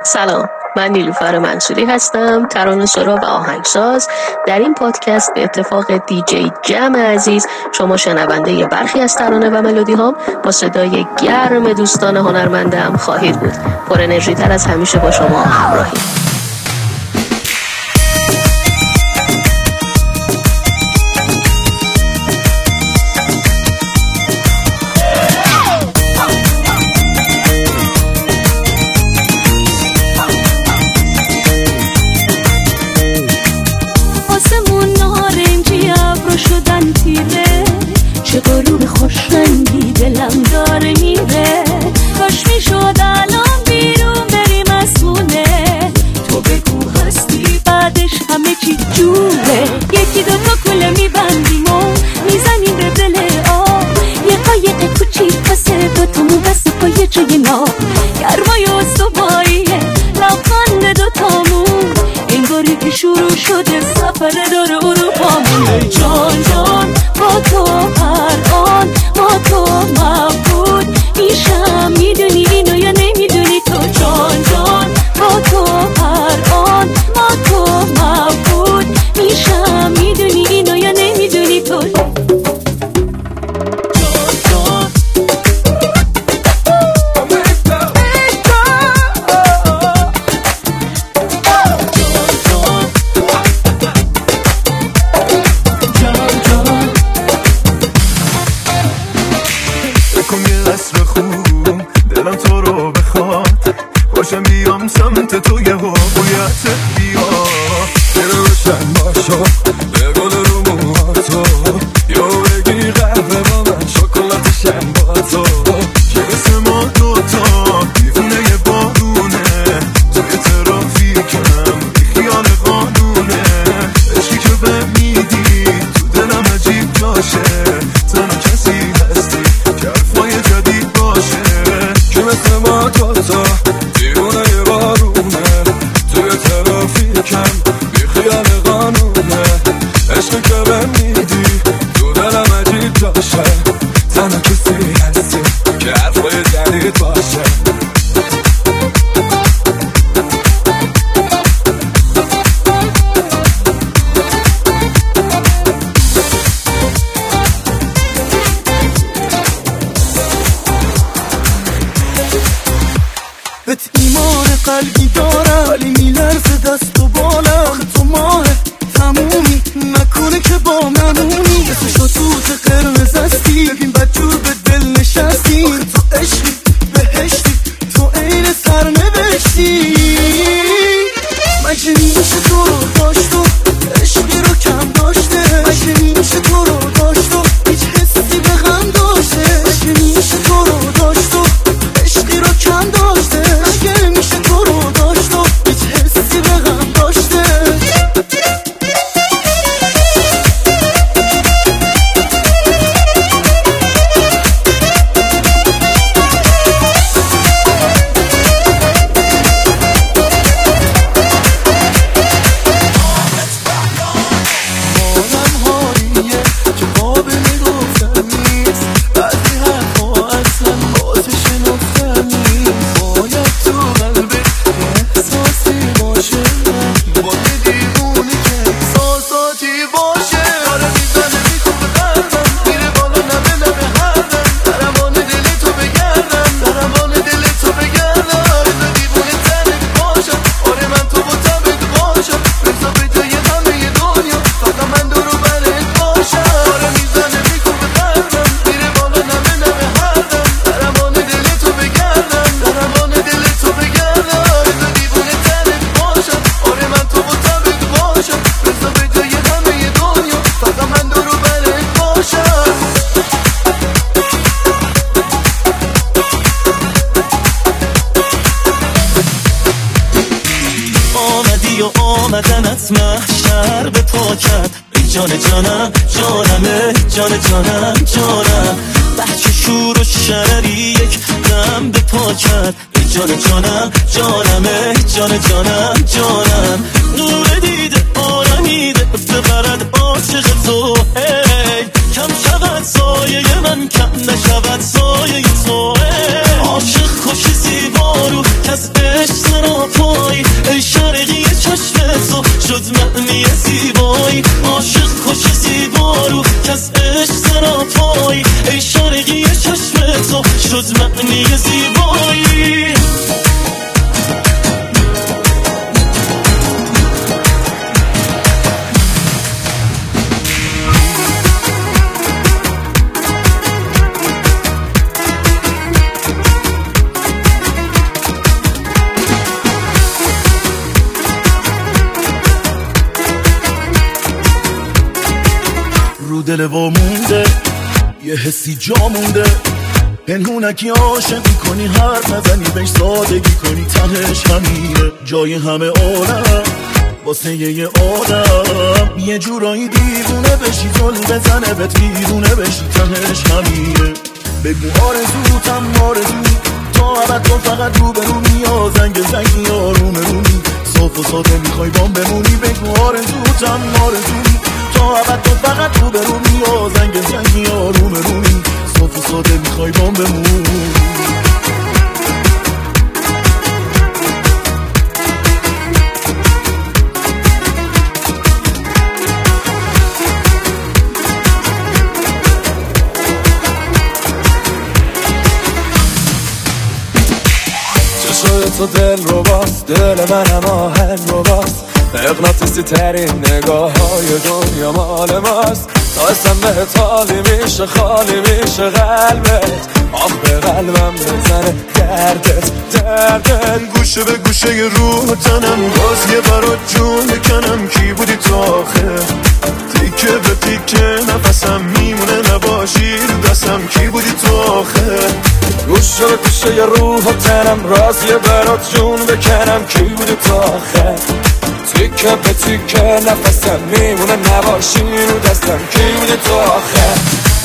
سلام، من نیلوفر منصوری هستم، ترانه‌سرا و آهنگساز. در این پادکست به اتفاق دیجی جم عزیز شما شنونده برخی از ترانه و ملودی هام با صدای گرم دوستان هنرمندم خواهید بود. پر انرژی تر از همیشه با شما همراهیم. چه غروب خوشرنگی دلم داره میره، کاش میشد الان بیرون بریم از خونه. تو بگو هستی بعدش همه چی جوره. یکی دوتا کله میبندیم و میزنیم به دل آب، یه قایق کوچیک واسه دوتامون بسته پای جای ناب. گرمای استواییه لبخند دوتامون، انگاری که شروع شده سفر دور اروپامون. جان جان با تو هر آن با تو مبهوت میشم، میدونی اینو یا نمیدونی تو؟ جان جان با تو هر آن با تو مبهوت میشم، میدونی اینو یا نمیدونی تو؟ باشم بیام سمت تو یه هویت بیا برو روشن باشو به گل رو موهاتو، یا بگی قهوه با من شکلاتشم با تو، که مثل ما دوتا دیوونه یه بارونه توی ترافیکم بی خیال قانونه. عشقی که به میدی تو دلم عجیب جاشه، تنها کسی هستی که حرفای جدید باشه، که مثل ما دوتا دیوونه یه بارونه توی ترافیکم بی خیال قانونه. عشقی که به میدی تو دلم عجیب جاشه، تنها کسی هستی که حرفای جدید باشه. بهت ایمان قلبی دارم ولی میلرزه دست و بالم. آخه تو ماه تمومی نکنه که با منونی، مثل شطوط قرمز هستی ببین بدجور به دل نشستی. آخه تو عشقی بهشتی تو عین سرنوشتی، مگه میشه تو رو داشت و عشقی رو کم داشته؟ مگه میشه تو رو داشت و هیچ حسی به غم داشته؟ مگه میشه تو رو داشت و عشقی رو کم داشته؟ مگه میشه تو رو داشت و هیچ حسی به غم داشته؟ آدم هاییه که قابل گفتن نیست، بعضی حرفا اصلا بازش نفتن نیست. باید تو قلبت یه احساسی باشه، با یه دیوونی که احساساتی باشه. آره میزنه میخوبه قلبم میره بالا نمه نمه هردم، درمان دل تو بگردم درمان دل تو بگردم. بزا دیوونه تنت باشم، آره من تو با تبت باشم، بزا به جای همه دنیا فقط من دورو برت باشم. آره میزنه میخوبه قلبم میره بالا نمه نمه هردم، درمان دل تو بگردم درمان دل تو بگردم. بزا دیوونه تنت باشم، آره من تو با تبت باشم، بزا به جای همه دنیا فقط من دورو برت باشم. آمدی و آمدنت محشر به پا کرد، ای جان جانم جانمه جان جانم جانم. بچه شور و شرری یک دم به پا کرد، ای جان جانم جانمه جان جانم جانم. نور دیده آرمیده ببرد عاشق تو، ای کم شود سایه من کم نشود سایه تو. عاشق خوش زیبا رو کس عشق سراپا جز معنی زیبایی. رو دل وامونده یه حسی جا مونده، پنهونکی عاشقی کنی حرف نزنی بهش سادگی کنی تهش همینه، جای همه عالم واسه یه آدم یه جورایی دیوونه بشی، زل بزنه بهت بیرونه بشی تهش همینه. بگو آرزوتم آرزوی تا ابد تو فقط رو برونی، یا زنگی آروم رونی صاف و ساده میخوای بام بمونی. بگو آرزوتم آرزوی تا ابد تو فقط رو برونی، یا زنگی آروم رونی صاف و ساده میخوای بام بمونی. چشای تو دل رو باز، دل منم آهنگ رو باز، مغناطیسی ترین نگاه های دنیا مال ماست. تا اسم بهت حالی میشه خالی میشه قلبت، آخ به قلبم بزنه دردت گوشه به گوشه ی روح تنم باز یه برات جون بکنم. کی بودی تو آخه تیکه به تیکه نفسم میمونه نباشی رو دستم. کی بودی تو آخه گوشه به گوشه ی روح تنم راز یه برات جون بکنم. کی بودی تو آخه تیکه به تیکه نفسم میمونه نباشی رو دستم. کی بودی تو آخه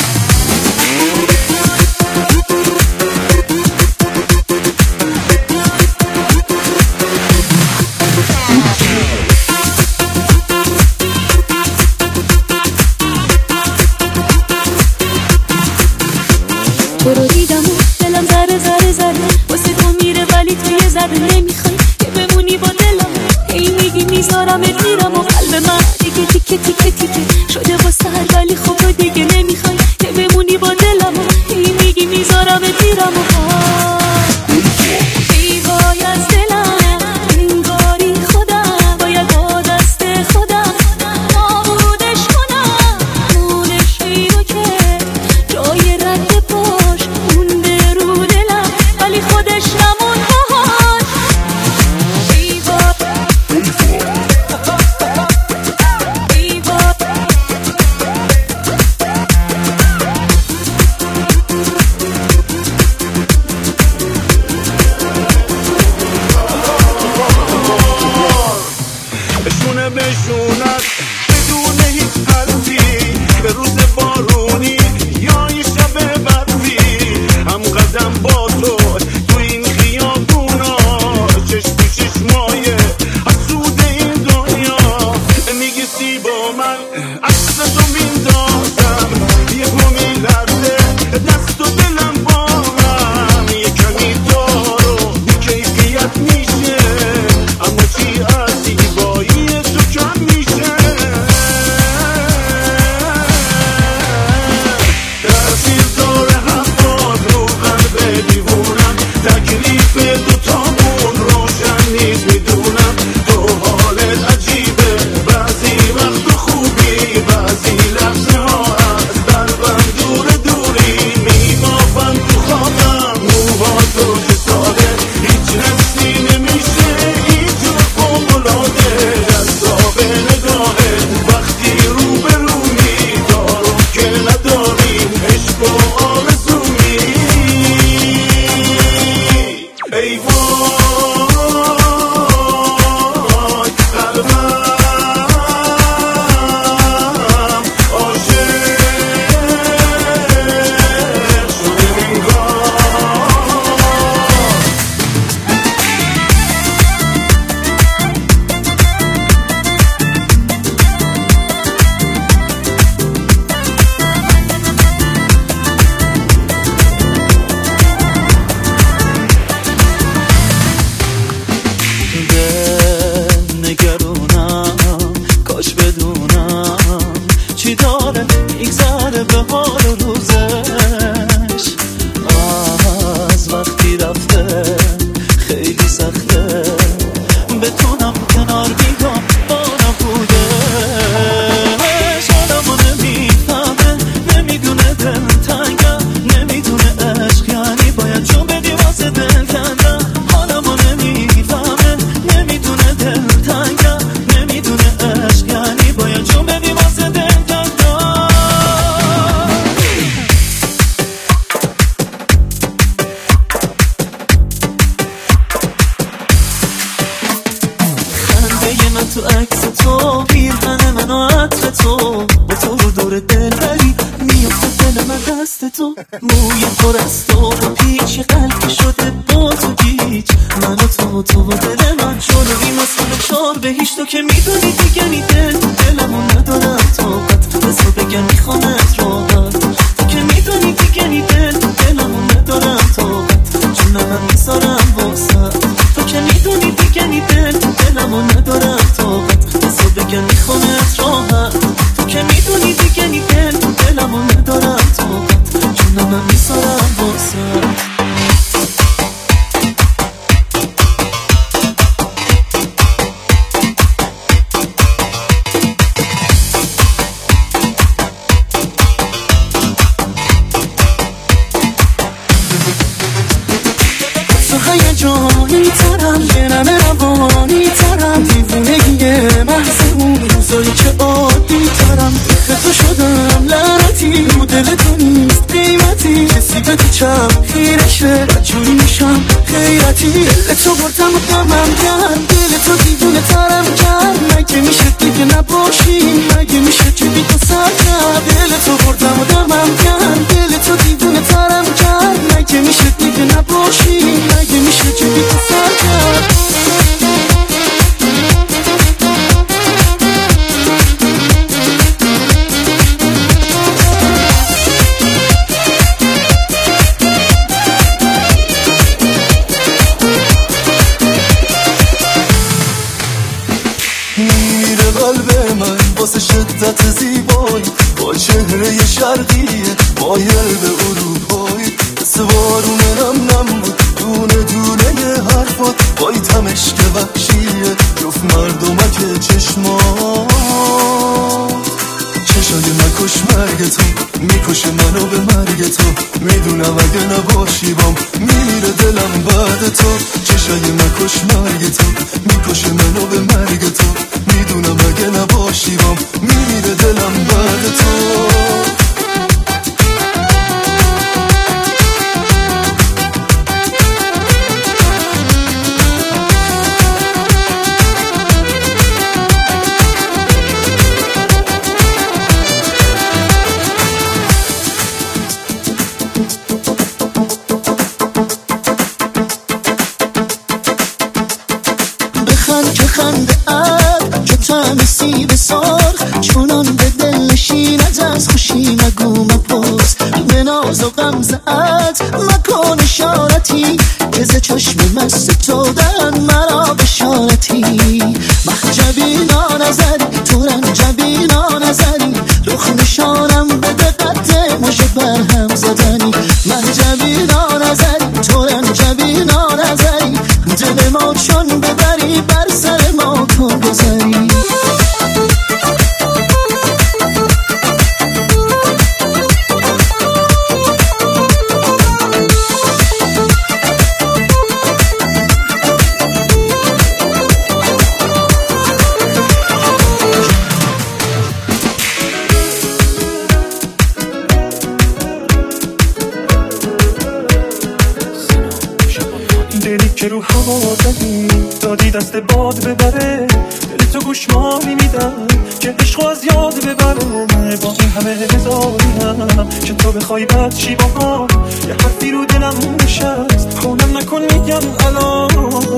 تو رو دیدم و دلم ذره ذره ذره واسه تو میره، ولی تو یه ذره نمیخوای که بمونی با دلم. هی میگی میذارم میرم و قلب من دیگه تیکه تیکه تیکه شده واسه هر، ولی خب تو دیگه نمیخوای که بمونی با دلم. هی میگی میذارم میرم و ای وای از دلم انگاری خودم باید با دست خودم نابودش کنم. مونش اینو که جای رد پاش مونده رو دلم، ولی خودش نمون باهاش. ای وای ای وای بشونه بشونت بدون هیچ حرفی، به روز بارونی یا این شب برفی، هم قدم با تو تو این خیابونا، چشم تو چشمایه حسود این دنیا. میگیسی با من عکس تو میندازم، یه گمی لرزه دست و دلم با هم، یه کمی دارو بی کیفیت میشه، اما چی از زیبایی تو کم میشه. تأثیر داره حفاظ رو قلب دیوونم، تکلیف دوتامون روشن نیست میدونم. تو حالت عجیبه بعضی وقت خوبی، بعضی لحظه ها از قلبم دور دوری میبافم تو خوابم. موها تو که ساده هیچ نفسی نمیشه اینجور فوق‌العاده، جذاب نگاهت وقتی روبرونی، دارم که نداریم عشق و آرزویی. ای وای قلبم عاشق شده انگار. تو عکس تو، پیرهن من و عطر تو، با تو رو دور دل بری میفته دل من دست تو. موی پر از تو با پیچ قلب شده با تو گیج، من و تو و دل من جلوی مثل چار به هیچ. تو که میدونی دیگه نی دلمو ندارم طاقت بسو بگم میخوامت راحت. تو که میدونی دیگه نی دلمو ندارم طاقت جونم میذارم واسه. تو که میدونی دیگه نی دلمو ندارم طاقت بسو بگم میخوامت راحت. تو که میدونی دیگه نی دلمو ندارم طاقت جونم میذارم واسه. جانی ترم یه نمه روانی ترم، دیوونگیه محض اون روزایی که عادی ترم. تو شدم لعنتی رو دل تو نیست قیمتی، کسی به تو چم خیرشه بدجوری میشم خیرتی. دل تو بردم و دمم کرد، دل تو دیوونه ترم کرد. مگه میشه دیگه نباشی، مگه میشه که بی تو سر کرد. دل تو بردم و دمم کرد، دل تو دیوونه ترم کرد. مگه میشه دیگه نباشی، مگه میشه که بی تو سر کرد. میره قلب من واسه شدت زیبایی، با چهره شرقیه مایل به اروپایی. مثل بارون نم نم بود دونه دونه حرفات، بایتمش که وحشیه جفت مردمک چشمات. چشای مکش مرگ تو میکشه منو به مرگ تو، میدونم اگه نباشی بام میره دلم بعد تو. چشای مکش مرگ تو میکشه منو به مرگ تو، میدونم اگه نباشی بام میره دلم بعد تو. که خنده ات چون تمیسی به سرخ، چونان به دل نشیند از خوشی نگو مپرس. به ناز و غمزه ات مکن اشارتی، که ز چشم مست تو دهن مرا بشارتی. محجبی نانظری تو رنجبی نانظری، رخ نشانم به دقت مژه برهم زدنی. محجبی نانظری تو رنجبی نانظری، دل ما چون ببری بر سر ما کن گذری. دلی که رو هوا زدی دادی دست باد ببره، دل تو گوشمالی میدم که عشقو از یاد ببره. با این همه هزاریم که تو بخوای بد چی با ما، یه حرفی رو دلم نشست خونم نکن میگم الان.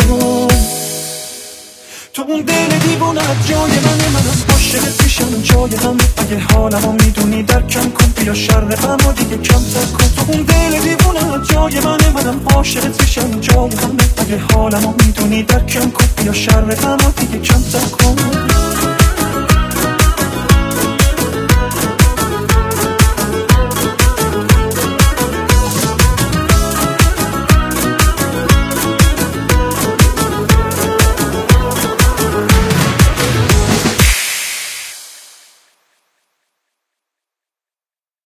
تو اون دل دیوونت جای منم عاشقت میشم جای هم. اگه حالمو میدونی درکم کن، بیا شر غمو دیگه کم تر کن. تو اون دل دیوونت جای منم عاشقت میشم جای هم. اگه حالمو میدونی درکم کن، بیا شر غمو دیگه کم تر کن.